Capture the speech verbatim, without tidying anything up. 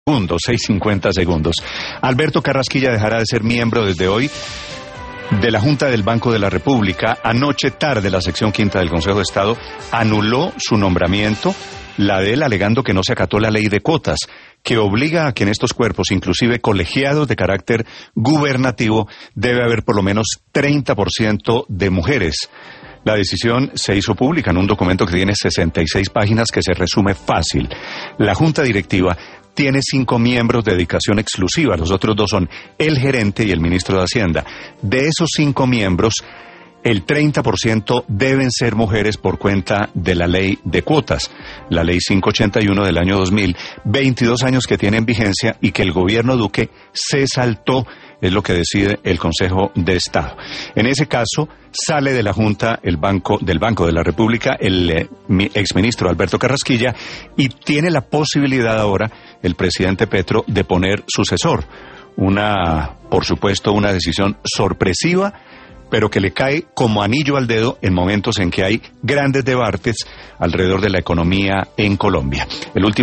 Segundos, seis cincuenta segundos. Alberto Carrasquilla dejará de ser miembro desde hoy de la Junta del Banco de la República. Anoche tarde la sección quinta del Consejo de Estado anuló su nombramiento, la de él alegando que no se acató la ley de cuotas, que obliga a que en estos cuerpos, inclusive colegiados de carácter gubernativo, debe haber por lo menos treinta por ciento de mujeres. La decisión se hizo pública en un documento que tiene sesenta y seis páginas que se resume fácil. La Junta Directiva tiene cinco miembros de dedicación exclusiva, los otros dos son el gerente y el ministro de Hacienda. De esos cinco miembros, el treinta por ciento deben ser mujeres por cuenta de la ley de cuotas, la ley quinientos ochenta y uno del año dos mil, veintidós años que tiene en vigencia y que el gobierno Duque se saltó, es lo que decide el Consejo de Estado. En ese caso, sale de la Junta el banco, del Banco de la República el eh, exministro Alberto Carrasquilla y tiene la posibilidad ahora el presidente Petro de poner sucesor. Una, por supuesto, una decisión sorpresiva, pero que le cae como anillo al dedo en momentos en que hay grandes debates alrededor de la economía en Colombia. El último